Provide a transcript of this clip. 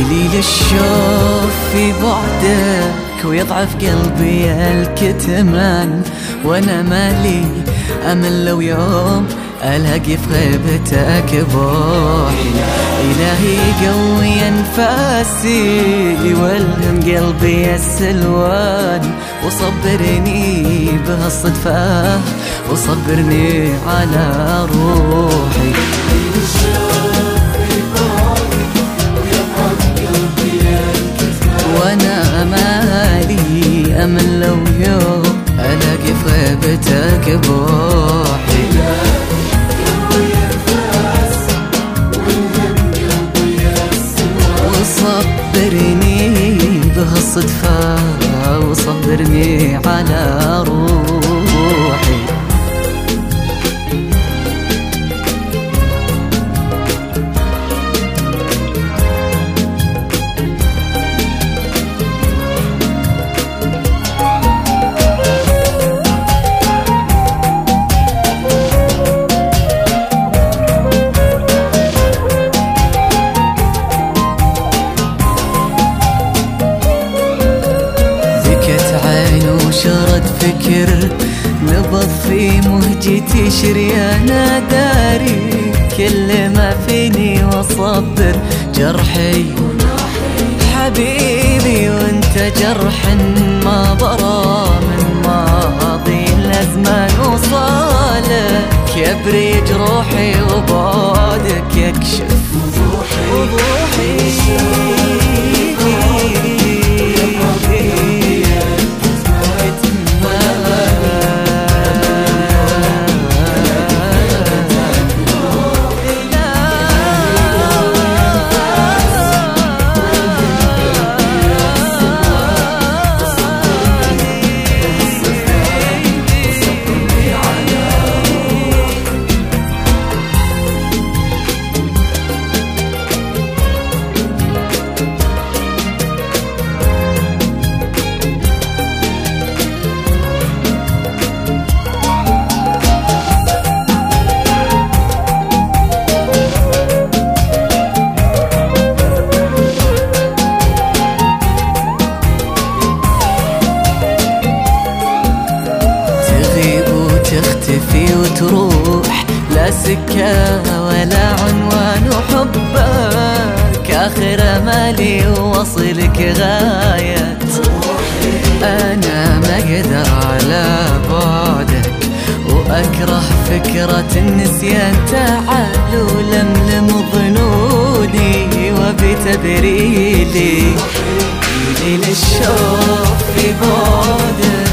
يليل الشوف في بعدك ويضعف قلبي الكتمان، وانا مالي امل لو يوم ألاقي في غيبتك بوحي. إلهي قوي أنفاسي والهم قلبي السلوان، وصبرني بهالصدفة وصبرني على روحي. وانا مالي امل لو يوم الاقي في غيبتك بوحي. وصبرني بهالصدفة وصبرني على روحي. وشرد فكر نبض في مهجتي شريانة داري، كل ما فيني وصبر جرحي حبيبي، وانت جرح ما برا من ماضي الأزمان وصالك يبري جروحي وبعدك يكشف وضوحي. تختفي وتروح لا سكة ولا عنوان، وحبك آخر أمالي ووصلك غاية. أنا ما أقدر على بعدك وأكره فكرة النسيان، تعال ولملم ظنوني وبتبريلي للشوق في بعدك.